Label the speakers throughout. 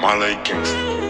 Speaker 1: Malakins.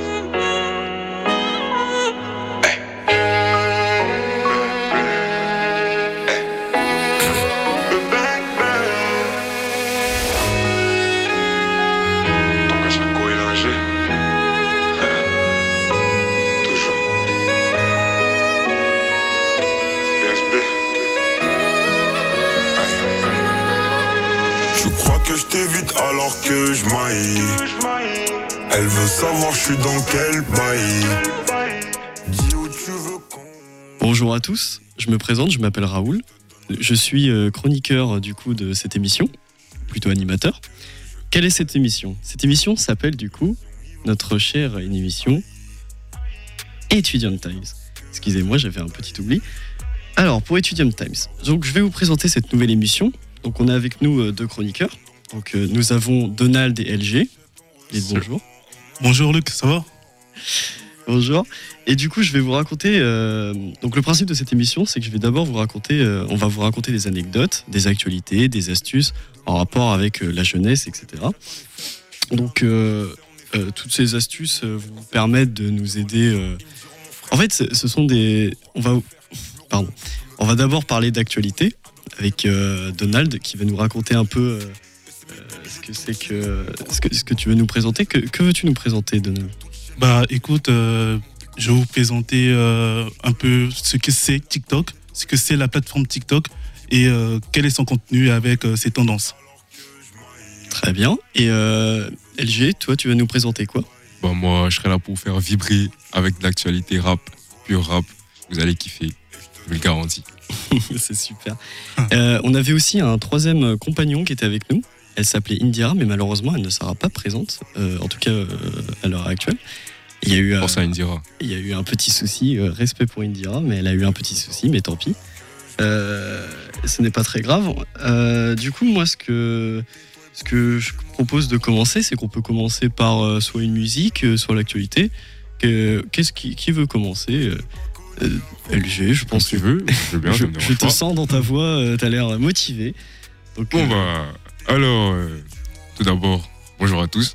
Speaker 2: Je t'évite alors que je maille. Elle veut savoir je suis dans quel bail. Dis où tu veux qu'on...
Speaker 3: Bonjour à tous, je me présente, je m'appelle Raoul. Je suis chroniqueur du coup de cette émission, plutôt animateur. Quelle est cette émission ? Cette émission s'appelle du coup, notre chère émission, Etudiant Times. Excusez-moi, j'avais un petit oubli. Alors, pour Etudiant Times, donc je vais vous présenter cette nouvelle émission. Donc on a avec nous deux chroniqueurs. Donc nous avons Donald et LG. Et bonjour.
Speaker 4: Bonjour Luc, ça va ?
Speaker 3: Bonjour. Et du coup, je vais vous raconter. Donc le principe de cette émission, c'est que je vais d'abord vous raconter. On va vous raconter des anecdotes, des actualités, des astuces en rapport avec la jeunesse, etc. Donc toutes ces astuces vous permettent de nous aider. En fait, ce sont des. On va d'abord parler d'actualité avec Donald qui va nous raconter un peu. Ce que tu veux nous présenter. Que veux-tu nous présenter, Donald ?
Speaker 4: Bah écoute, je vais vous présenter un peu ce que c'est TikTok, ce que c'est la plateforme TikTok et quel est son contenu avec ses tendances.
Speaker 3: Très bien. Et LG, toi, tu vas nous présenter quoi ?
Speaker 5: Bah moi, je serai là pour vous faire vibrer avec de l'actualité rap, pur rap. Vous allez kiffer, je vous le garantis.
Speaker 3: C'est super. On avait aussi un troisième compagnon qui était avec nous. Elle s'appelait Indira, mais malheureusement, elle ne sera pas présente, en tout cas à l'heure actuelle. Il y a eu,
Speaker 5: Pense à Indira.
Speaker 3: Il y a eu un petit souci, respect pour Indira, mais elle a eu un petit souci, mais tant pis. Ce n'est pas très grave. Du coup, moi, ce que je propose de commencer, c'est qu'on peut commencer par soit une musique, soit l'actualité. Qui veut commencer LG, je pense
Speaker 5: que tu veux. Je veux bien,
Speaker 3: je te sens dans ta voix, tu as l'air motivé. Donc,
Speaker 5: bon, alors, tout d'abord, bonjour à tous.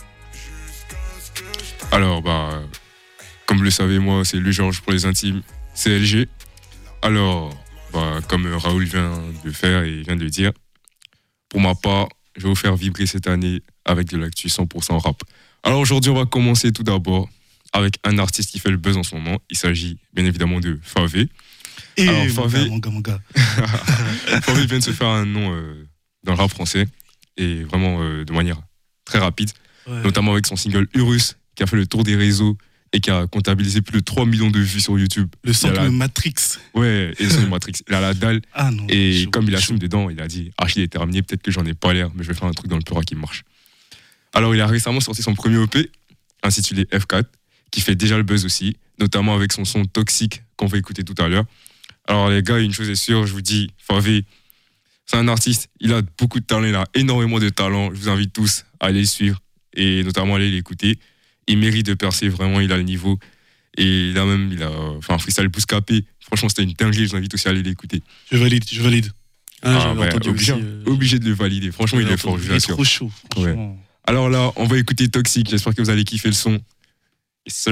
Speaker 5: Alors, comme vous le savez, moi, c'est Louis Georges pour les intimes, c'est LG. Alors, comme Raoul vient de faire et vient de dire, pour ma part, je vais vous faire vibrer cette année avec de l'actu 100% rap. Alors aujourd'hui, on va commencer tout d'abord avec un artiste qui fait le buzz en son nom. Il s'agit bien évidemment de Favé.
Speaker 4: Et
Speaker 5: alors, Favé,
Speaker 4: mon gars.
Speaker 5: Favé vient de se faire un nom dans le rap français et vraiment de manière très rapide, notamment avec son single Urus qui a fait le tour des réseaux et qui a comptabilisé plus de 3 millions de vues sur YouTube.
Speaker 4: Le son de Matrix.
Speaker 5: Ouais, et le son de Matrix. Il a la dalle.
Speaker 4: Ah non,
Speaker 5: et comme il assume dedans, il a dit archi déterminé, peut-être que j'en ai pas l'air, mais je vais faire un truc dans le pura qui marche. Alors il a récemment sorti son premier EP intitulé F4 qui fait déjà le buzz aussi, notamment avec son son Toxique qu'on va écouter tout à l'heure. Alors les gars, une chose est sûre, je vous dis, Favé, c'est un artiste, il a beaucoup de talent, il a énormément de talent. Je vous invite tous à aller le suivre et notamment à aller l'écouter. Il mérite de percer, vraiment, il a le niveau. Et là même, il a fait un freestyle Bouscapé. Franchement, c'était une dinguerie, je vous invite aussi à aller l'écouter.
Speaker 4: Je valide.
Speaker 3: J'avais entendu
Speaker 5: obligé de le valider. Franchement, il est fort, je vous assure.
Speaker 4: Il est trop chaud.
Speaker 5: Ouais. Alors là, on va écouter Toxique. J'espère que vous allez kiffer le son. Yes, sir.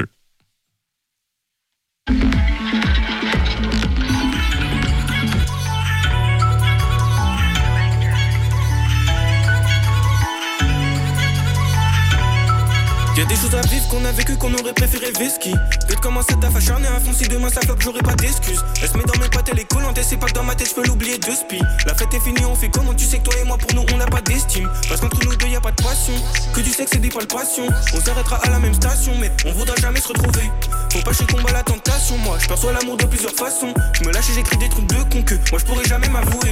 Speaker 6: Y'a des choses à vivre qu'on a vécu qu'on aurait préféré Veski. Que de commencer à t'affacharner à fond si demain ça floppe j'aurais pas d'excuses. Elle se met dans mes pattes elle est collante et c'est pas que dans ma tête je peux l'oublier de spi. La fête est finie on fait comment tu sais que toi et moi pour nous on n'a pas d'estime. Parce qu'entre nous deux y'a pas de passion. Que du sexe et des palpations. On s'arrêtera à la même station mais on voudra jamais se retrouver. Faut pas chez combat la tentation. Moi je perçois l'amour de plusieurs façons. Je me lâche et j'écris des trucs de con que moi je pourrais jamais m'avouer.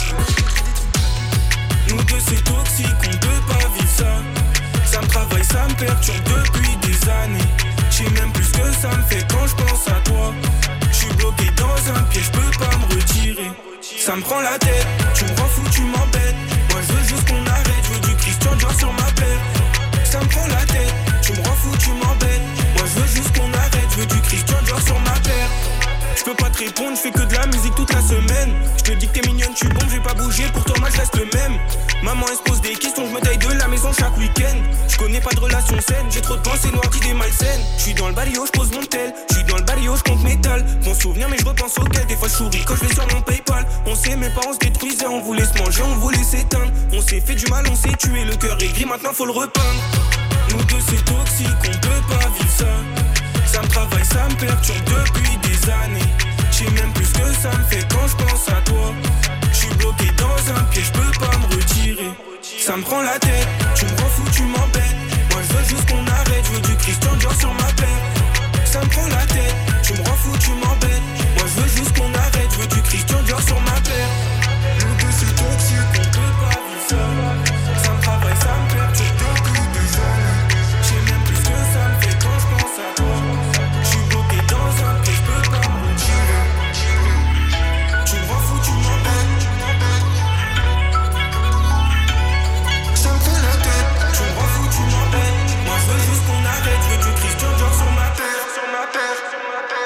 Speaker 6: Nous deux c'est toxique on peut pas vivre ça. Ça me travaille, ça me perturbe depuis des années. J'sais même plus ce que ça me fait quand je pense à toi. J'suis bloqué dans un piège, j'peux pas me retirer. Ça me prend la tête, tu me rends fou, tu m'embêtes. Moi je veux juste qu'on arrête, je veux du Christian Dior sur ma paire. Ça me prend la tête, tu me rends fou, tu m'embêtes. Moi je veux juste qu'on arrête, je veux du Christian Dior sur ma paire. J'peux pas te répondre, j'fais que de la musique toute la semaine. J'te dis que t'es mignonne, tu bon, j'ai pas bougé, pour toi moi je reste le même. Maman elle se pose des questions, je me taille de la maison chaque week-end. Je connais pas de relation saine, j'ai trop de pensées noires, d'idées malsaines. Je suis dans le barrio, je pose mon tel. Je suis dans le barrio, je compte métal. Mon souvenir, mais je repense auquel. Des fois je souris quand je vais sur mon PayPal. On sait, mes parents se détruisaient, on voulait se manger, on voulait s'éteindre. On s'est fait du mal, on s'est tué, le cœur est gris, maintenant faut le repeindre. Nous deux c'est toxique, on peut pas vivre ça. Ça me travaille, ça me perturbe depuis des années. Je sais même plus ce que ça me fait quand je pense à toi. Je suis bloqué dans un piège, je peux pas me retirer. Ça me prend la tête, tu me rends fou, tu m'embêtes. Moi je veux juste qu'on arrête, je veux du Christian Dior sur ma paire. Ça me prend la tête, tu me rends fou, tu m'embêtes. Moi je veux juste qu'on arrête, je veux du Christian Dior sur ma paire. Nous deux c'est toxique, on peut pas vivre ça. Ça me travaille, ça me perturbe depuis des années. Je sais même plus ce que ça me fait quand je pense à toi. Je suis bloqué dans un piège, je peux pas me retirer. Tu me rends fou, tu m'embêtes. Ça me prend la tête, tu me rends fou, tu m'embêtes. Moi je veux juste qu'on arrête, je veux du Christian Dior sur ma terre, sur ma terre, sur ma terre.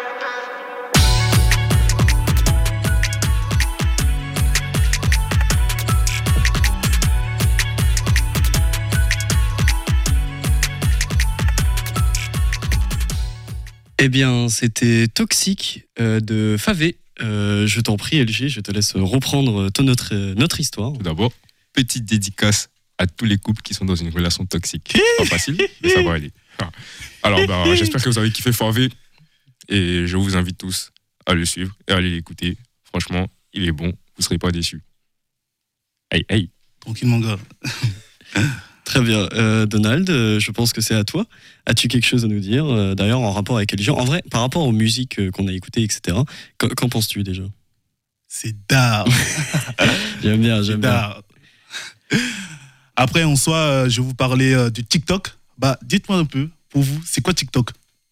Speaker 3: Eh bien, c'était Toxique de Favé. Je t'en prie, LG, je te laisse reprendre notre histoire.
Speaker 5: Tout d'abord, petite dédicace à tous les couples qui sont dans une relation toxique. Pas facile, mais ça va aller. Alors, j'espère que vous avez kiffé Favé et je vous invite tous à le suivre et à aller l'écouter. Franchement, il est bon, vous ne serez pas déçus. Hey, hey.
Speaker 4: Tranquille, mon gars.
Speaker 3: Très bien. Donald, je pense que c'est à toi. As-tu quelque chose à nous dire, d'ailleurs, en rapport avec les gens? En vrai, par rapport aux musiques qu'on a écoutées, etc., qu'en penses-tu déjà?
Speaker 4: C'est d'art.
Speaker 3: J'aime bien.
Speaker 4: Après, en soi, je vais vous parler du TikTok. Dites-moi un peu, pour vous, c'est quoi TikTok?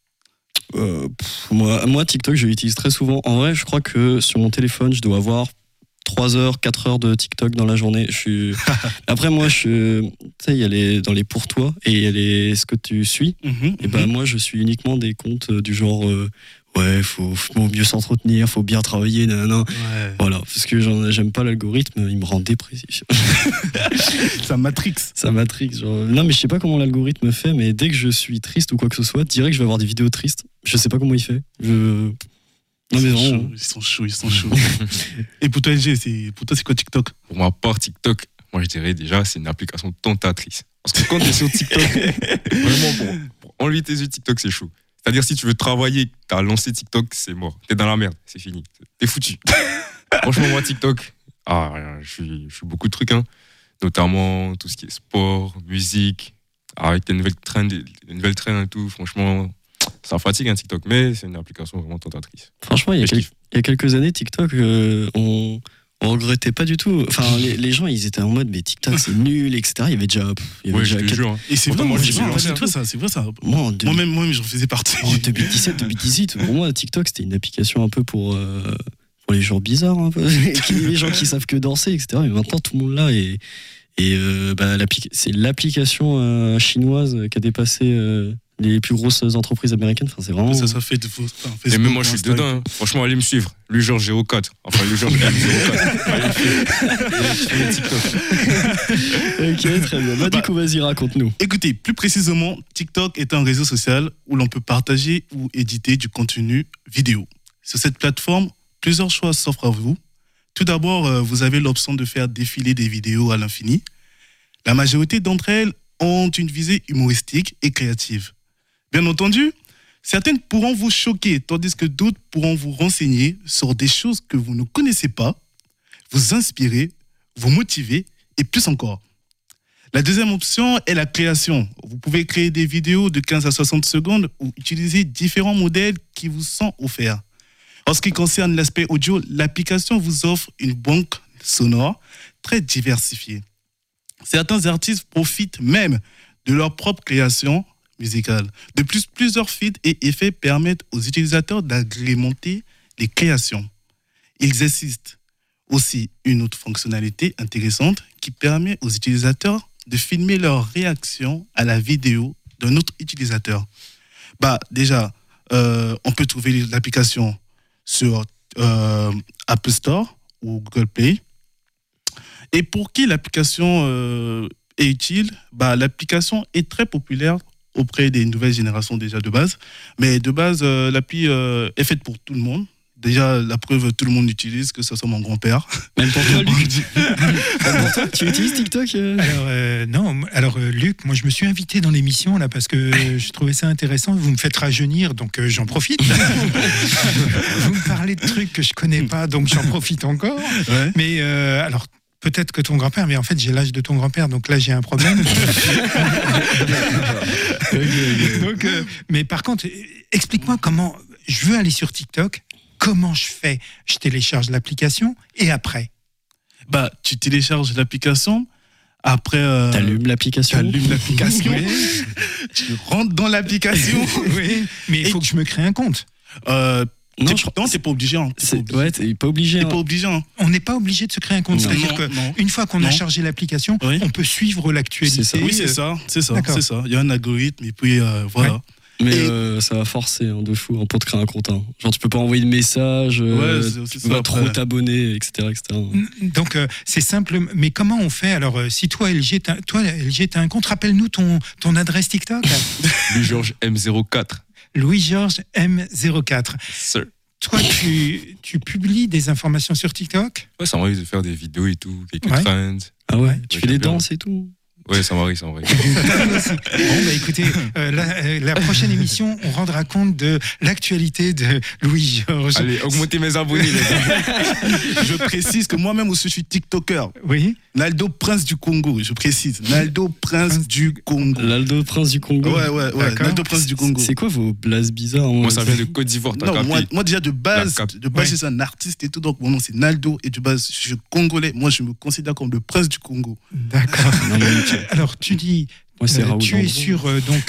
Speaker 3: Moi, TikTok, je l'utilise très souvent. En vrai, je crois que sur mon téléphone, je dois avoir 3 heures, 4 heures de TikTok dans la journée. Après, moi, tu sais, il y a dans les pour toi et il y a ce que tu suis. Et moi, je suis uniquement des comptes du genre ouais, faut mieux s'entretenir, faut bien travailler, nanana. Ouais. Voilà, parce que j'aime pas l'algorithme, il me rend dépressif.
Speaker 4: Ça matrix.
Speaker 3: Non, mais je sais pas comment l'algorithme fait, mais dès que je suis triste ou quoi que ce soit, direct, je vais avoir des vidéos tristes. Je sais pas comment il fait. Non, mais vraiment.
Speaker 4: Ils sont chauds. Et pour toi, LG, c'est quoi TikTok?
Speaker 5: Pour ma part, TikTok, moi je dirais déjà, c'est une application tentatrice. Parce que quand tu es sur TikTok, vraiment, pour enlever tes yeux de TikTok, c'est chaud. C'est-à-dire, si tu veux travailler, tu as lancé TikTok, c'est mort. T'es dans la merde, c'est fini. T'es foutu. Franchement, moi, TikTok, je suis beaucoup de trucs, hein. Notamment tout ce qui est sport, musique, avec les nouvelles trends et tout. Franchement, ça fatigue un TikTok, mais c'est une application vraiment tentatrice.
Speaker 3: Franchement, il y a quelques années, TikTok, on regrettait pas du tout. Enfin, les gens, ils étaient en mode, mais TikTok, c'est nul, etc. Il y avait déjà.
Speaker 4: Et c'est vrai, c'est vrai ça. Moi-même, j'en faisais partie.
Speaker 3: En 2017, 2018, pour moi, TikTok, c'était une application un peu pour les gens bizarres, un peu. Les gens qui savent que danser, etc. Mais maintenant, tout le monde là c'est l'application chinoise qui a dépassé les plus grosses entreprises américaines. Enfin, c'est vraiment.
Speaker 4: Ça fait de faux.
Speaker 5: Et même moi, je suis dedans. Hein. Franchement, allez me suivre. Luger 04. Enfin, Luger 04. Allez me suivre.
Speaker 3: Ok, très bien. Du coup, vas-y, raconte-nous.
Speaker 4: Écoutez, plus précisément, TikTok est un réseau social où l'on peut partager ou éditer du contenu vidéo. Sur cette plateforme, plusieurs choix s'offrent à vous. Tout d'abord, vous avez l'option de faire défiler des vidéos à l'infini. La majorité d'entre elles ont une visée humoristique et créative. Bien entendu, certaines pourront vous choquer, tandis que d'autres pourront vous renseigner sur des choses que vous ne connaissez pas, vous inspirer, vous motiver et plus encore. La deuxième option est la création. Vous pouvez créer des vidéos de 15 à 60 secondes ou utiliser différents modèles qui vous sont offerts. En ce qui concerne l'aspect audio, l'application vous offre une banque sonore très diversifiée. Certains artistes profitent même de leur propre création musicale. De plus, plusieurs feeds et effets permettent aux utilisateurs d'agrémenter les créations. Il existe aussi une autre fonctionnalité intéressante qui permet aux utilisateurs de filmer leur réaction à la vidéo d'un autre utilisateur. Déjà, on peut trouver l'application sur Apple Store ou Google Play. Et pour qui l'application et utile, l'application est très populaire auprès des nouvelles générations déjà de base. Mais de base, l'appli est faite pour tout le monde. Déjà, la preuve, tout le monde l'utilise, que ce soit mon grand-père.
Speaker 3: Même pour toi, Luc. Même pour toi, tu utilises TikTok
Speaker 1: Alors, non. Alors, Luc, moi, je me suis invité dans l'émission là parce que je trouvais ça intéressant. Vous me faites rajeunir, donc j'en profite. Vous me parlez de trucs que je connais pas, donc j'en profite encore. Ouais. Mais alors, peut-être que ton grand-père, mais en fait, j'ai l'âge de ton grand-père, donc là, j'ai un problème. Donc, mais par contre, explique-moi comment je veux aller sur TikTok. Comment je fais ? Je télécharge l'application et après ?
Speaker 4: Tu télécharges l'application, après...
Speaker 3: T'allumes l'application.
Speaker 4: Oui. Tu rentres dans l'application.
Speaker 1: Oui, mais il faut que je me crée un compte.
Speaker 4: Non, t'es pas obligé.
Speaker 3: Ouais, t'es pas obligé.
Speaker 1: On n'est pas obligé de se créer un compte. C'est-à-dire qu'une fois qu'on a chargé l'application, on peut suivre l'actualité.
Speaker 4: C'est ça. Oui, c'est ça. Il y a un algorithme et puis voilà. Ouais.
Speaker 3: Mais ça va forcer de fou pour te créer un compte. Genre tu peux pas envoyer de messages, tu peux pas trop t'abonner, etc.
Speaker 1: Donc c'est simple. Mais comment on fait alors si toi LG t'as un compte, rappelle-nous ton adresse TikTok.
Speaker 5: Louis-Georges M04.
Speaker 1: Louis-Georges M04.
Speaker 5: Sir.
Speaker 1: Toi, tu publies des informations sur TikTok ?
Speaker 5: Ouais, ça m'arrive de faire des vidéos et tout, quelques trends.
Speaker 3: Ah ouais, tu fais des danses et tout ?
Speaker 5: Ouais, ça m'arrive.
Speaker 1: Bon, écoutez, la prochaine émission, on rendra compte de l'actualité de Louis-Georges.
Speaker 5: Allez, augmentez mes abonnés, les gars.
Speaker 4: Je précise que moi-même aussi, je suis TikToker.
Speaker 1: Oui.
Speaker 4: Naldo Prince du Congo, je précise. Naldo Prince du Congo.
Speaker 3: Naldo Prince du Congo.
Speaker 4: Ouais. Naldo Prince du Congo.
Speaker 3: C'est quoi vos blases bizarres ?
Speaker 5: Moi, ça vient de Côte d'Ivoire.
Speaker 4: Non, moi déjà de base, je suis un artiste et tout, donc mon nom c'est Naldo et de base, je suis congolais. Moi, je me considère comme le Prince du Congo.
Speaker 1: D'accord. Alors, tu dis, tu es sur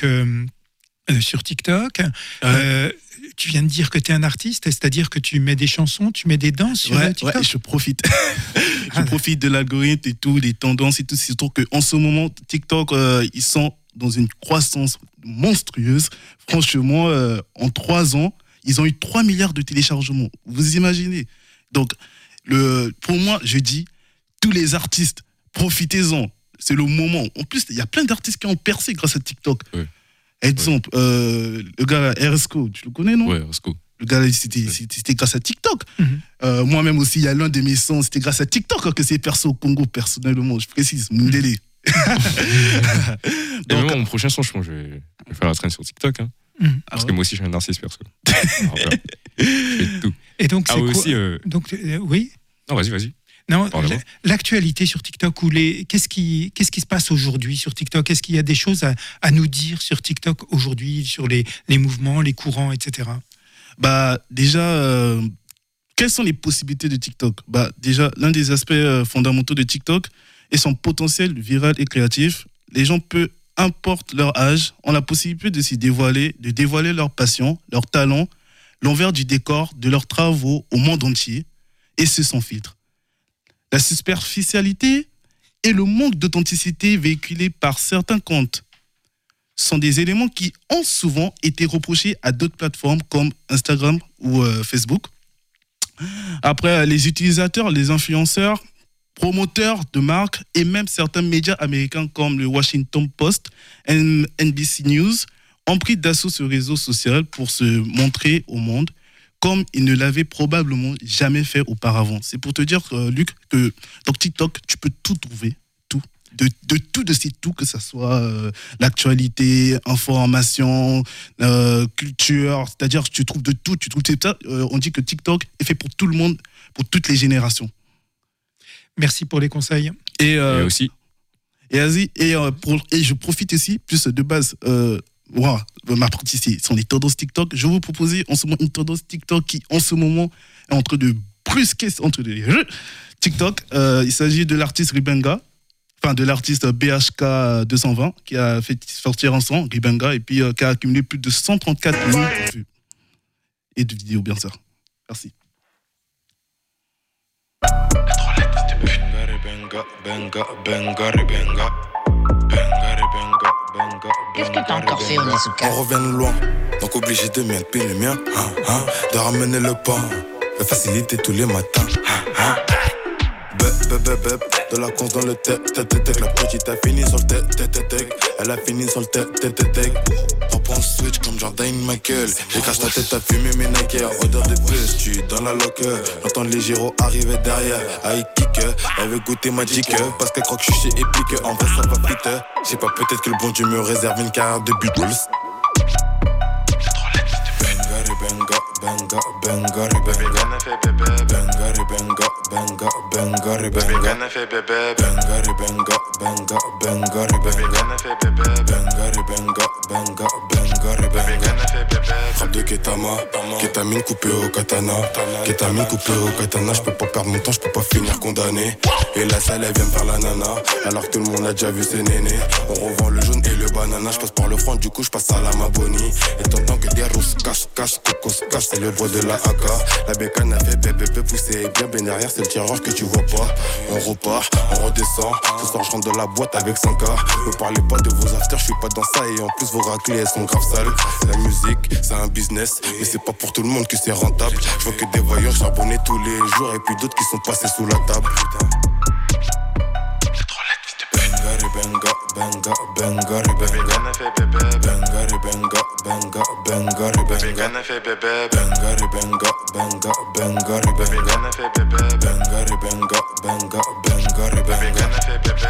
Speaker 1: TikTok. Tu viens de dire que tu es un artiste, c'est-à-dire que tu mets des chansons, tu mets des danses sur TikTok.
Speaker 4: Ouais, je profite. Je profite de l'algorithme et tout, les tendances et tout. Surtout qu'en ce moment, TikTok, ils sont dans une croissance monstrueuse. Franchement, en 3 ans, ils ont eu 3 milliards de téléchargements. Vous imaginez ? Donc, pour moi, je dis, tous les artistes, profitez-en. C'est le moment. En plus, il y a plein d'artistes qui ont percé grâce à TikTok. Ouais. Exemple, le gars Eresco, tu le connais, non ?
Speaker 5: Ouais, Eresco.
Speaker 4: Le gars, c'était grâce à TikTok. Mm-hmm. Moi-même aussi, il y a l'un de mes sons, c'était grâce à TikTok que c'est percé au Congo, personnellement. Je précise, Mundele.
Speaker 5: Et même mon prochain son, je pense que je vais faire la traîne sur TikTok. Hein. Parce que moi aussi, je suis un artiste perso. Alors, voilà. Je fais tout.
Speaker 1: Et donc, c'est quoi
Speaker 5: aussi,
Speaker 1: donc, oui ?
Speaker 5: Non, vas-y.
Speaker 1: Non, l'actualité sur TikTok, qu'est-ce qui se passe aujourd'hui sur TikTok ? Est-ce qu'il y a des choses à nous dire sur TikTok aujourd'hui, sur les mouvements, les courants, etc.
Speaker 4: Déjà, quelles sont les possibilités de TikTok ? Déjà, l'un des aspects fondamentaux de TikTok est son potentiel viral et créatif. Les gens peu importe leur âge, ont la possibilité de s'y dévoiler, de dévoiler leur passion, leur talent, l'envers du décor de leurs travaux au monde entier, et ce sans filtre. La superficialité et le manque d'authenticité véhiculés par certains comptes sont des éléments qui ont souvent été reprochés à d'autres plateformes comme Instagram ou Facebook. Après, les utilisateurs, les influenceurs, promoteurs de marques et même certains médias américains comme le Washington Post et NBC News ont pris d'assaut ce réseau social pour se montrer au monde comme ils ne l'avaient probablement jamais fait auparavant. C'est pour te dire, Luc, que dans TikTok, tu peux tout trouver, tout. De ces tout, que ce soit l'actualité, information, culture, c'est-à-dire que tu trouves de tout. On dit que TikTok est fait pour tout le monde, pour toutes les générations.
Speaker 1: Merci pour les conseils.
Speaker 5: Et aussi.
Speaker 4: Et je profite ici, plus de base... ma partie, ce sont les tendances TikTok. Je vais vous proposer en ce moment une tendance TikTok qui, en ce moment, est en train de brusquer entre les TikTok. Il s'agit de l'artiste Ribenga, enfin de l'artiste BHK 220, qui a fait sortir un son, Ribenga, et puis qui a accumulé plus de 134 millions de vues. Et de vidéos, bien sûr. Merci.
Speaker 7: Qu'est-ce que t'as encore fait, Onizuka?
Speaker 2: On revient de loin, donc obligé de mettre puis le mien, de ramener le pain, de faciliter tous les matins. bébé. De la conce dans le tête. La petite a fini sur le tête. Elle a fini sur le tête. Hop on switch comme Jordan Michael. J'ai caché ta tête à fumer mes Nike. Odeur de buzz, tu es dans la locker. J'entends les gyros arriver derrière. Aïe kick, elle veut goûter ma dick. Parce qu'elle croit que je suis chez Epic. En vrai ça va vite. Je sais pas, peut-être que le bon Dieu me réserve une carrière de Beatles. Benga, Bengari, Benga, fait bébé, Bengari, Benga, Bengari, Benga, fait bébé, Bengari, Benga, Bengari, Benga, fait bébé, Bengari, Benga, Bengari, Benga, fait bébé. Frappe de Ketama, kétamine coupée au katana, kétamine coupée au katana. J'peux pas perdre mon temps, j'peux pas finir condamné. Et la salle elle vient me faire la nana, alors que tout le monde a déjà vu ses nénés. On revend le jaune et le banana, j'passe par le front, du coup j'passe à la Maboni. Et t'entends que des rousses cache, cocos cache. C'est le bois de la AK. La bécane a fait bébé poussé bien derrière, c'est le tirage que tu vois pas. On repart, on redescend. Ce soir je rentre dans la boîte avec 5K. Ne parlez pas de vos afters, je suis pas dans ça. Et en plus vos raclés elles sont grave sales. La musique c'est un business, mais c'est pas pour tout le monde que c'est rentable. Je vois que des voyeurs charbonnés tous les jours. Et puis d'autres qui sont passés sous la table. Benga, Bengari, Benga, fait bébé, Bengari, Benga, Bengari, Benga, fait bébé, Bengari, Benga, Bengari, Benga, fait bébé, Bengari, Benga, Bengari, Benga, fait bébé.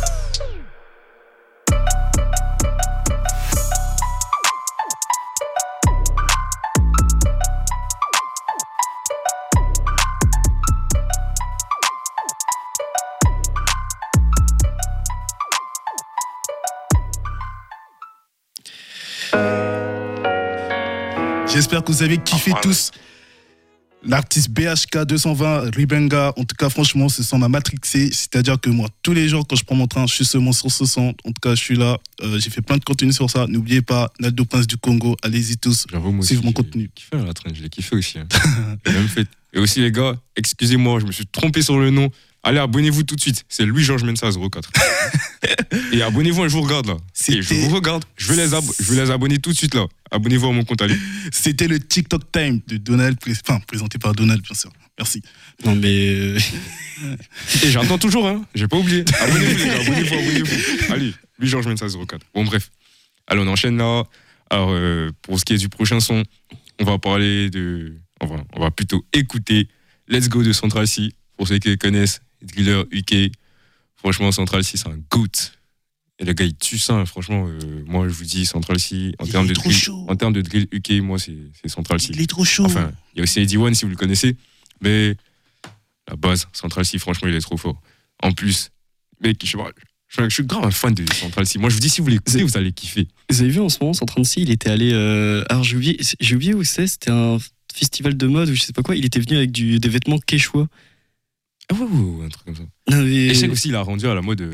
Speaker 4: J'espère que vous avez kiffé tous. L'artiste BHK 220, Ribenga, en tout cas, franchement, ce son m'a matrixé. C'est-à-dire que moi, tous les jours, quand je prends mon train, je suis seulement sur ce son. En tout cas, je suis là. J'ai fait plein de contenu sur ça. N'oubliez pas, Naldo Prince du Congo. Allez-y tous.
Speaker 5: J'avoue, moi
Speaker 4: suivez
Speaker 5: aussi,
Speaker 4: mon contenu.
Speaker 5: J'ai kiffé la traîne, je l'ai kiffé aussi. Hein. Même fait. Et aussi, les gars, excusez-moi, je me suis trompé sur le nom. Allez, abonnez-vous tout de suite. C'est Louis-Georges Mensa 04. Et abonnez-vous, je vous regarde là. Et je vous regarde. Je vais les abonner tout de suite là. Abonnez-vous à mon compte, allez.
Speaker 4: C'était le TikTok Time de Donald, présenté par Donald, bien sûr. Merci.
Speaker 3: Non mais...
Speaker 5: Et j'entends toujours, hein. J'ai pas oublié. Abonnez-vous, les gars, abonnez-vous. Allez, Louis-Georges Mensa 04. Bon, bref. Allez, on enchaîne là. Alors, pour ce qui est du prochain son, on va parler de... On va plutôt écouter Let's Go de Central C. Pour ceux qui connaissent, Driller UK. Franchement, Central C, c'est un GOAT. Et le gars, il tue ça. Hein. Franchement, moi, je vous dis, Central C, en termes de drill UK, moi, c'est Central C.
Speaker 4: Il est trop chaud.
Speaker 5: Enfin, il y a aussi Eddie One, si vous le connaissez. Mais la base, Central C, franchement, il est trop fort. En plus, mec, je suis grave un fan de Central C. Moi, je vous dis, si vous l'écoutez, vous allez kiffer.
Speaker 3: Vous avez vu en ce moment, Central C, il était allé... alors, j'ai oublié où c'est. C'était un festival de mode ou je sais pas quoi. Il était venu avec des vêtements Quechua.
Speaker 5: Ah ouais, un truc comme ça.
Speaker 3: Non, mais...
Speaker 5: Et je sais qu'aussi, il a rendu à la mode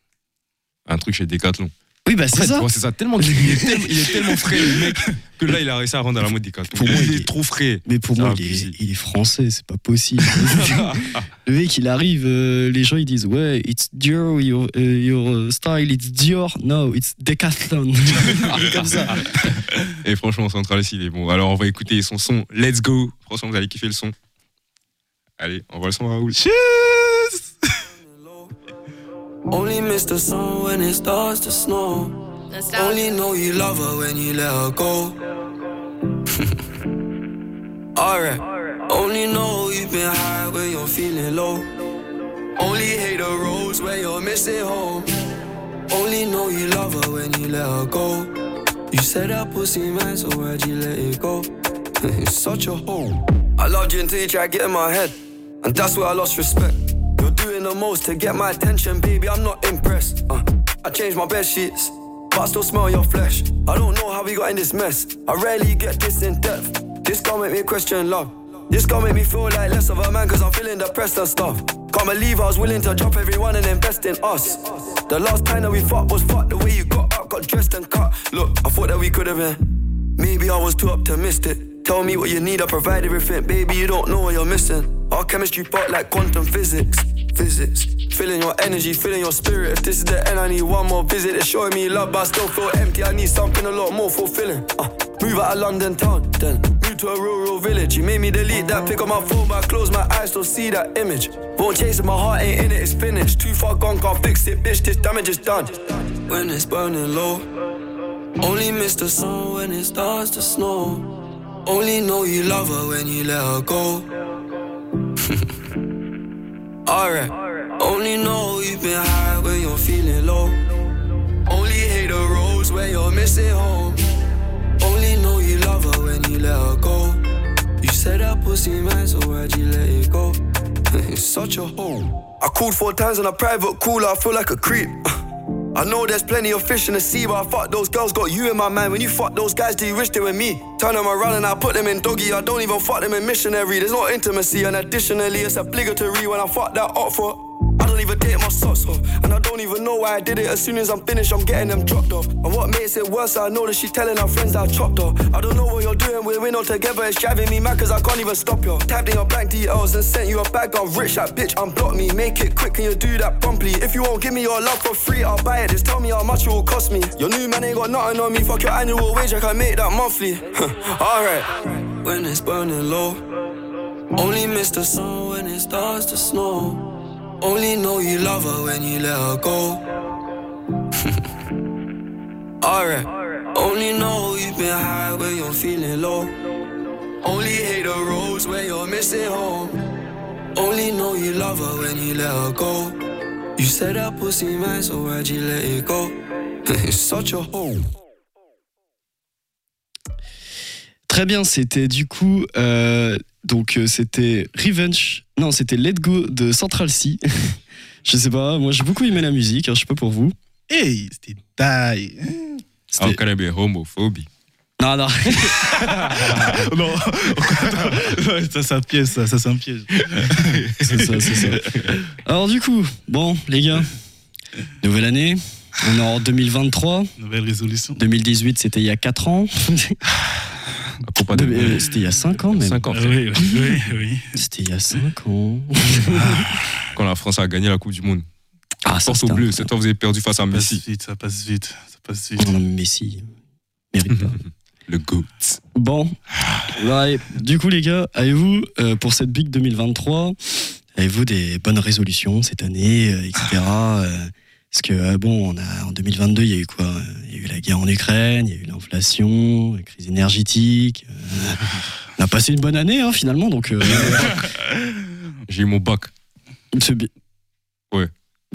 Speaker 5: un truc chez Decathlon.
Speaker 3: Oui, bah c'est ça.
Speaker 5: Ouais, c'est ça. Tellement il est tellement frais, le mec, que là, il a réussi à rendre à la mode Decathlon.
Speaker 3: Pour moi,
Speaker 5: il est trop frais.
Speaker 3: Mais pour moi, il est français, c'est pas possible. Le mec, il arrive, les gens, ils disent, ouais, it's Dior, your style, it's Dior. No, it's Decathlon. Comme ça.
Speaker 5: Et franchement, Central C, il est bon. Alors, on va écouter son son Let's Go. Franchement, vous allez kiffer le son. Allez, on voit le son, Raoul.
Speaker 4: Cheers!
Speaker 6: Only miss the sun when it starts to snow. Only know you love her when you let her go. Alright. Only know you've been high when you're feeling low. Only hate the roads where you're missing home. Only know you love her when you let her go. You said that pussy man, so why'd you let it go? It's such a hole. I loved you until you tried to get in my head, and that's where I lost respect. You're doing the most to get my attention, baby, I'm not impressed. I changed my bed sheets, but I still smell your flesh. I don't know how we got in this mess. I rarely get this in depth. This can't make me question love. This can't make me feel like less of a man, cause I'm feeling depressed and stuff. Can't believe I was willing to drop everyone and invest in us. The last time that we fought was fucked. The way you got up, got dressed and cut. Look, I thought that we could have been. Maybe I was too optimistic. Tell me what you need, I provide everything. Baby, you don't know what you're missing. Our chemistry part like quantum physics.
Speaker 8: visits. Feeling your energy, feeling your spirit. If this is the end, I need one more visit. They're showing me love, but I still feel empty. I need something a lot more fulfilling. Move out of London town, then move to a rural village. You made me delete that, pick up my phone, but I close my eyes, still see that image. Won't chase it, my heart ain't in it, it's finished. Too far gone, can't fix it, bitch, this damage is done. When it's burning low, only miss the sun when it starts to snow. Only know you love her when you let her go. Alright, only know you've been high when you're feeling low. Only hate the roads when you're missing home. Only know you love her when you let her go. You said that pussy man, so why'd you let it go? It's such a hole. I called 4 times on a private call, I feel like a creep. I know there's plenty of fish in the sea, but I fuck those girls, got you in my mind. When you fuck those guys, do you wish they were me? Turn them around and I put them in doggy. I don't even fuck them in missionary. There's no intimacy, and additionally, it's obligatory when I fuck that up for. I don't even take my socks off, and I don't even know why I did it. As soon as I'm finished, I'm getting them dropped off. And what makes it worse, I know that she telling her friends I chopped her. I don't know what you're doing, we're not together. It's driving me mad cause I can't even stop you. Tapped in your bank details and sent you a bag. I'm rich, that bitch, unblock me. Make it quick, can you do that promptly? If you won't give me your love for free, I'll buy it. Just tell me how much it will cost me. Your new man ain't got nothing on me. Fuck your annual wage, I can make that monthly. Alright. When it's burning low, only miss the sun when it starts to snow. Only know you love her when you let her go. Alright. Only know you've been high when you're feeling low. Only hate the roads when you're missing home. Only know you love her when you let her go. You said that pussy man, so why'd you let it go? It's such a hole.
Speaker 3: Très bien, c'était du coup c'était Revenge. Non, c'était Let Go de Central C. Je sais pas, moi j'ai beaucoup aimé la musique, je sais pas pour vous.
Speaker 4: Hey, c'était die.
Speaker 5: How can I be homophobe?
Speaker 3: Non.
Speaker 4: Non, ça c'est un piège, ça c'est un piège.
Speaker 3: C'est ça. Alors du coup, bon les gars, nouvelle année, on est en 2023.
Speaker 4: Nouvelle résolution.
Speaker 3: 2018 c'était il y a 4 ans. C'était il y a 5 ans même.
Speaker 5: 5 ans.
Speaker 4: Oui.
Speaker 3: C'était il y a 5 ans.
Speaker 5: Quand la France a gagné la Coupe du Monde.
Speaker 3: Ah, ça
Speaker 5: Force au bleu, cette fois vous avez perdu face à Messi.
Speaker 4: Ça passe vite.
Speaker 3: Non, Messi, mérite pas.
Speaker 5: Le GOAT.
Speaker 3: Bon, ouais, du coup les gars, avez-vous, pour cette Big 2023, avez-vous des bonnes résolutions cette année, etc. Parce que bon, en 2022, il y a eu quoi? Il y a eu la guerre en Ukraine, il y a eu l'inflation, la crise énergétique. On a passé une bonne année finalement, donc.
Speaker 5: J'ai eu mon bac.
Speaker 3: C'est bien.
Speaker 5: Ouais.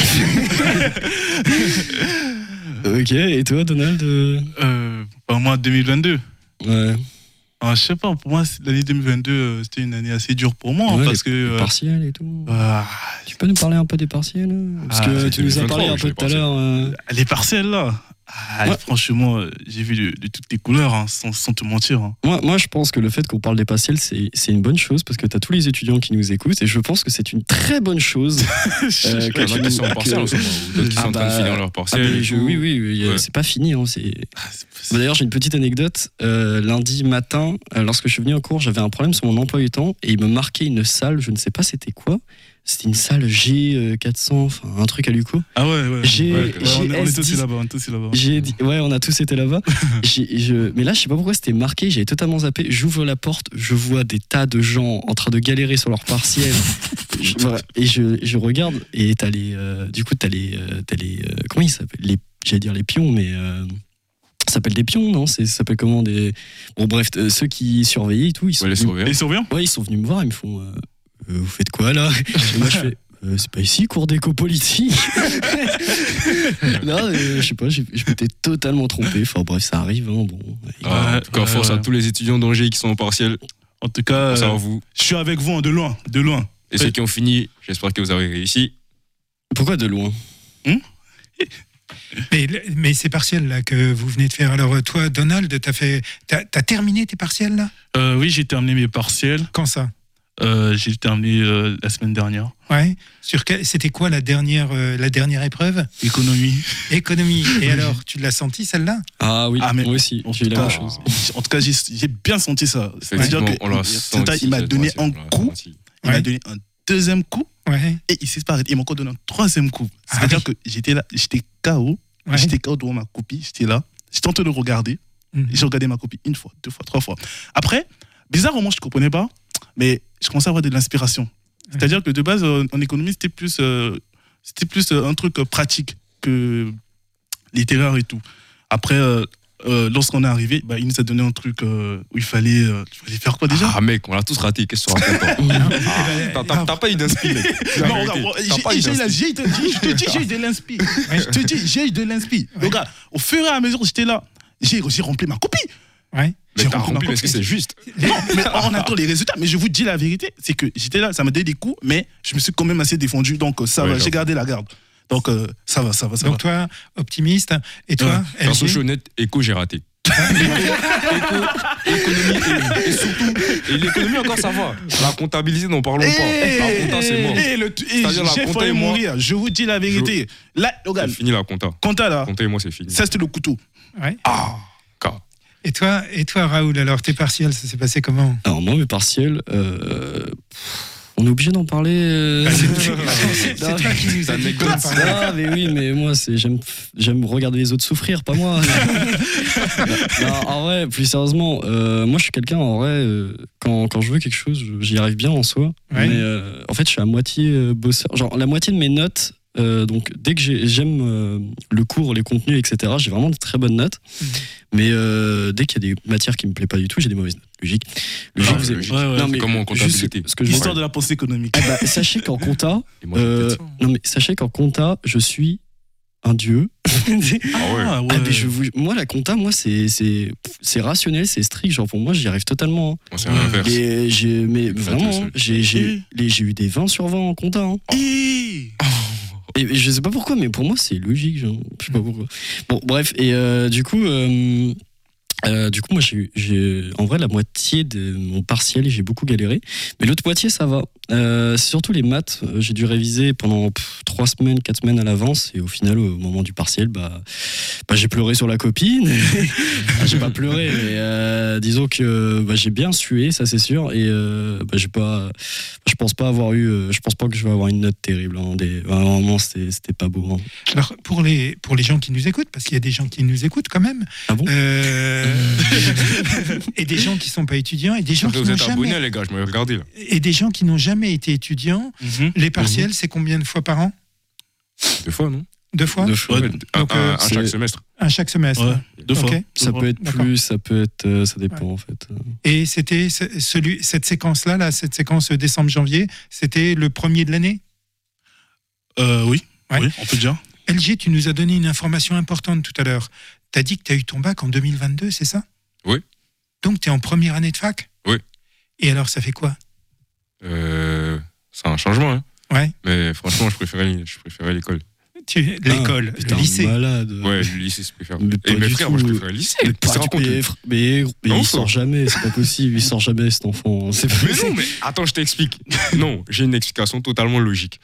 Speaker 3: Ok, et toi, Donald?
Speaker 4: Moi, 2022.
Speaker 3: Ouais.
Speaker 4: Je sais pas, pour moi, l'année 2022, c'était une année assez dure pour moi.
Speaker 3: Ouais,
Speaker 4: parce que.
Speaker 3: Partiels et tout. Tu peux nous parler un peu des partiels? Parce que tu nous as parlé un peu tout à l'heure.
Speaker 4: Les partiels, là. Ouais. Franchement, j'ai vu de toutes les couleurs, sans te mentir.
Speaker 3: Moi, je pense que le fait qu'on parle des partiels, c'est une bonne chose parce que tu as tous les étudiants qui nous écoutent et je pense que c'est une très bonne chose.
Speaker 5: Il y en a qui sont en partiel en ce moment, d'autres qui sont en train de finir leur partiel.
Speaker 3: Oui, c'est pas fini. D'ailleurs, j'ai une petite anecdote. Lundi matin, lorsque je suis venu en cours, j'avais un problème sur mon emploi du temps et il me marquait une salle, je ne sais pas c'était quoi. C'était une salle G400, enfin un truc à Luco.
Speaker 4: Ah ouais.
Speaker 3: On
Speaker 4: est tous là-bas.
Speaker 3: On a tous été là-bas. Mais là, je sais pas pourquoi c'était marqué, j'avais totalement zappé. J'ouvre la porte, je vois des tas de gens en train de galérer sur leur partiel. Et je regarde, et t'as les. Comment ils s'appellent? J'allais dire les pions, mais. Ça s'appelle des pions, non? Ça s'appelle comment des. Bon, bref, ceux qui surveillaient et tout. Ils sont
Speaker 4: les surveillants?
Speaker 3: Ouais, ils sont venus me voir, ils me font. Vous faites quoi là? Et moi je fais c'est pas ici, cours d'éco-politique. Non, je sais pas, je m'étais totalement trompé. Enfin bref, ça arrive. Bon.
Speaker 5: En tout cas, force à tous les étudiants d'Angers qui sont en partiel.
Speaker 4: En tout cas, je suis avec vous de loin.
Speaker 5: Et ceux qui ont fini, j'espère que vous avez réussi.
Speaker 3: Pourquoi de loin?
Speaker 1: Mais ces partiels là que vous venez de faire, alors toi Donald, t'as terminé tes partiels là?
Speaker 4: Oui, j'ai terminé mes partiels.
Speaker 1: Quand ça?
Speaker 4: J'ai terminé la semaine dernière.
Speaker 1: Ouais. C'était quoi la dernière épreuve? Économie. Et alors, tu l'as senti celle-là?
Speaker 3: Ah oui, moi aussi. J'ai eu la même chose.
Speaker 4: En tout cas, j'ai bien senti ça.
Speaker 5: C'est-à-dire
Speaker 4: il m'a donné un coup. Il m'a donné un deuxième coup.
Speaker 1: Ouais.
Speaker 4: Et il s'est pas arrêté. Il m'a encore donné un troisième coup. C'est-à-dire que j'étais là, j'étais KO.
Speaker 1: Ouais.
Speaker 4: J'étais KO devant ma copie. J'étais là. J'étais en train de le regarder. J'ai regardé ma copie 1 fois, 2 fois, 3 fois. Après, bizarrement, je ne comprenais pas, mais je commençais à avoir de l'inspiration. C'est-à-dire que de base, en économie, c'était plus un truc pratique que littéraire et tout. Après, lorsqu'on est arrivé, il nous a donné un truc où il fallait faire quoi déjà?
Speaker 5: Ah mec, on l'a tous raté, qu'est-ce que tu racontes? T'as pas eu d'inspi, mec.
Speaker 4: Non, regarde, j'ai eu de l'inspi. Je te dis, j'ai eu de l'inspi. Regarde, au fur et à mesure où j'étais là, j'ai rempli ma copie.
Speaker 1: Ouais.
Speaker 5: Mais t'as rempli parce que c'est juste.
Speaker 4: Non, mais on attend les résultats. Mais je vous dis la vérité, c'est que j'étais là, ça m'a donné des coups, mais je me suis quand même assez défendu, donc ça va, j'ai gardé la garde. Donc ça va.
Speaker 1: Donc toi, optimiste, et toi,
Speaker 5: perso, je suis honnête, éco, j'ai raté. Économie et surtout, et l'économie encore ça va. La comptabilité, n'en parlons pas. La compta, c'est mort. C'est-à-dire la compta et moi.
Speaker 4: Mourir. Je vous dis la vérité. Là, regarde.
Speaker 5: C'est fini la compta.
Speaker 4: Compta là.
Speaker 5: Compta et moi, c'est fini.
Speaker 4: Ça, c'était le couteau.
Speaker 1: Ouais.
Speaker 5: Ah.
Speaker 1: Et toi, Raoul, alors tes partiels, ça s'est passé comment?
Speaker 3: Alors moi, mes partiels, on est obligé d'en parler.
Speaker 1: C'est toi qui nous as dit d'en parler.
Speaker 3: Ah, mais oui, mais moi, j'aime regarder les autres souffrir, pas moi. Non, en vrai, plus sérieusement, moi, je suis quelqu'un, en vrai, quand je veux quelque chose, j'y arrive bien en soi.
Speaker 1: Ouais.
Speaker 3: Mais en fait, je suis à moitié bosseur. Genre, la moitié de mes notes, donc dès que j'aime le cours, les contenus, etc., j'ai vraiment de très bonnes notes. Mais dès qu'il y a des matières qui me plaisent pas du tout, j'ai des mauvaises notes. Logique.
Speaker 5: Logique.
Speaker 3: Non, mais
Speaker 5: comment en comptabilité?
Speaker 4: L'histoire de la pensée économique.
Speaker 3: Sachez qu'en compta,
Speaker 5: non
Speaker 3: mais sachez qu'en compta, je suis un dieu.
Speaker 4: Ah ouais.
Speaker 3: Mais moi, la compta, moi, c'est rationnel, c'est strict. Genre, pour moi, j'y arrive totalement.
Speaker 5: Moi, c'est l'inverse.
Speaker 3: Mais vraiment, j'ai eu des 20 sur 20 en compta. Hein. Et je sais pas pourquoi, mais pour moi, c'est logique. Genre, je sais pas pourquoi. Bon, bref, et du coup, moi, j'ai en vrai la moitié de mon partiel, j'ai beaucoup galéré. Mais l'autre moitié, ça va. C'est surtout les maths. J'ai dû réviser pendant 3 semaines, 4 semaines à l'avance. Et au final, au moment du partiel, j'ai pleuré sur la copine. J'ai pas pleuré, mais disons que j'ai bien sué, ça c'est sûr. Et je pense pas que je vais avoir une note terrible. Hein. Vraiment, c'était pas beau. Hein.
Speaker 1: Alors, pour les gens qui nous écoutent, parce qu'il y a des gens qui nous écoutent quand même.
Speaker 3: Ah bon?
Speaker 1: Et des gens qui sont pas étudiants, et des gens qui
Speaker 5: vous
Speaker 1: n'ont
Speaker 5: êtes abonnés,
Speaker 1: jamais...
Speaker 5: les gars, je me regardé là.
Speaker 1: Et des gens qui n'ont jamais été étudiants. Les partiels, c'est combien de fois par an?
Speaker 5: 2 fois, non?
Speaker 1: 2 fois?
Speaker 3: 2 fois.
Speaker 5: Ouais,
Speaker 1: Donc,
Speaker 5: un chaque semestre.
Speaker 1: Un chaque semestre.
Speaker 4: Ouais, 2 fois.
Speaker 1: Ok.
Speaker 3: Ça peut être
Speaker 1: D'accord.
Speaker 3: plus, ça peut être, ça dépend en fait.
Speaker 1: Et c'était cette séquence-là, cette séquence décembre-janvier, c'était le premier de l'année?
Speaker 4: Oui,
Speaker 1: Ouais.
Speaker 4: oui, on peut dire.
Speaker 1: LG, tu nous as donné une information importante tout à l'heure. Tu as dit que tu as eu ton bac en 2022, c'est ça?
Speaker 5: Oui.
Speaker 1: Donc tu es en première année de fac?
Speaker 5: Oui.
Speaker 1: Et alors, ça fait quoi?
Speaker 5: C'est un changement, hein.
Speaker 1: Ouais.
Speaker 5: Mais franchement, je préférais l'école.
Speaker 1: L'école, le lycée.
Speaker 3: Malade.
Speaker 5: Ouais, le lycée, je préfère.
Speaker 3: Mais
Speaker 5: Et
Speaker 3: pas
Speaker 5: mes
Speaker 3: du
Speaker 5: frères,
Speaker 3: tout.
Speaker 5: moi, je préfère le lycée.
Speaker 3: Mais
Speaker 5: Qu'est-ce que tu racontes?
Speaker 3: mais
Speaker 5: Non,
Speaker 3: il
Speaker 5: faut.
Speaker 3: sort jamais, c'est pas possible, il sort jamais cet enfant. C'est pas
Speaker 5: Mais
Speaker 3: possible.
Speaker 5: non, mais attends, je t'explique. Non, j'ai une explication totalement logique.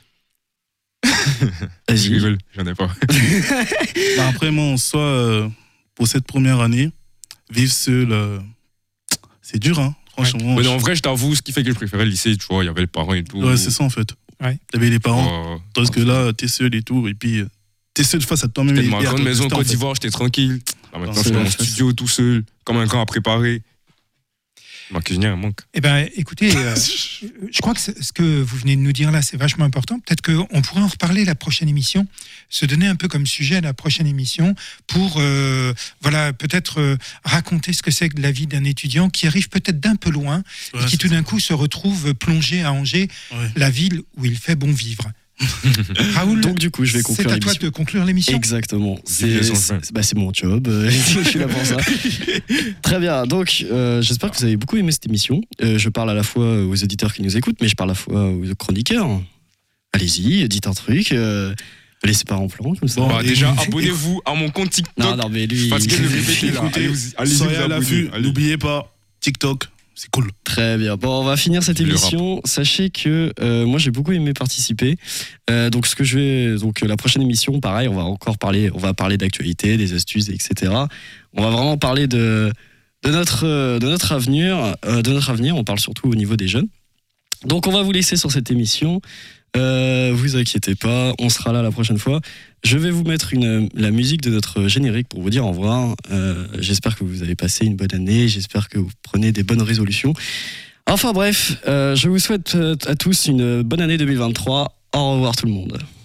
Speaker 5: Je
Speaker 3: Vas-y.
Speaker 5: rigole, j'en ai pas.
Speaker 4: Après, moi, en soi, pour cette première année, vivre seul, c'est dur, hein, franchement.
Speaker 5: Mais non, en vrai, je t'avoue, ce qui fait que je préférais le lycée, tu vois, il y avait les parents et tout.
Speaker 4: Ouais, c'est ça en fait.
Speaker 1: Ouais.
Speaker 4: T'avais les parents, parce que là, t'es seul et tout, et puis t'es seul face à toi-même.
Speaker 5: J'étais dans ma
Speaker 4: et à
Speaker 5: grande
Speaker 4: ton
Speaker 5: maison en
Speaker 4: destin, en
Speaker 5: Côte
Speaker 4: fait.
Speaker 5: d'Ivoire, j'étais tranquille. Là, maintenant, je suis
Speaker 3: C'est
Speaker 5: dans
Speaker 3: la
Speaker 5: mon
Speaker 3: fête.
Speaker 5: studio tout seul, comme un camp à préparer. Ma cuisinière, elle manque.
Speaker 1: Eh ben, écoutez, je crois que ce que vous venez de nous dire là, c'est vachement important. Peut-être qu'on pourrait en reparler la prochaine émission, se donner un peu comme sujet à la prochaine émission pour, voilà, peut-être raconter ce que c'est que la vie d'un étudiant qui arrive peut-être d'un peu loin
Speaker 4: Ouais,
Speaker 1: et qui
Speaker 4: c'est
Speaker 1: tout d'un coup se retrouve plongé à Angers,
Speaker 4: Ouais.
Speaker 1: la ville où il fait bon vivre. Raoul,
Speaker 3: Donc du coup, je vais
Speaker 1: c'est
Speaker 3: conclure
Speaker 1: à toi
Speaker 3: l'émission.
Speaker 1: de conclure l'émission.
Speaker 3: Exactement.
Speaker 5: Vive les enfants.
Speaker 3: C'est mon job. Je suis là pour ça. Très bien. Donc, j'espère que vous avez beaucoup aimé cette émission. Je parle à la fois aux auditeurs qui nous écoutent, mais je parle à la fois aux chroniqueurs. Allez-y, dites un truc. Laissez pas en plan comme ça.
Speaker 4: Bon,
Speaker 5: Bah,
Speaker 4: et-
Speaker 5: déjà, abonnez-vous à mon compte TikTok.
Speaker 3: non, mais lui.
Speaker 5: Je suis fatigué de le répéter là.
Speaker 4: Écoutez,
Speaker 5: Allez-y,
Speaker 4: soyez
Speaker 5: vous
Speaker 4: à l'affût,
Speaker 5: abonnez. Allez.
Speaker 4: n'oubliez pas, TikTok, c'est cool.
Speaker 3: Très bien. Bon, on va finir cette
Speaker 5: Le
Speaker 3: émission. Sachez que moi, j'ai beaucoup aimé participer. Donc, la prochaine émission, pareil, on va parler d'actualité, des astuces, etc. On va vraiment parler de notre avenir. On parle surtout au niveau des jeunes. Donc, on va vous laisser sur cette émission. Vous inquiétez pas, on sera là la prochaine fois. Je vais vous mettre la musique de notre générique pour vous dire au revoir. J'espère que vous avez passé une bonne année, j'espère que vous prenez des bonnes résolutions. Enfin bref, je vous souhaite à tous une bonne année 2023. Au revoir tout le monde.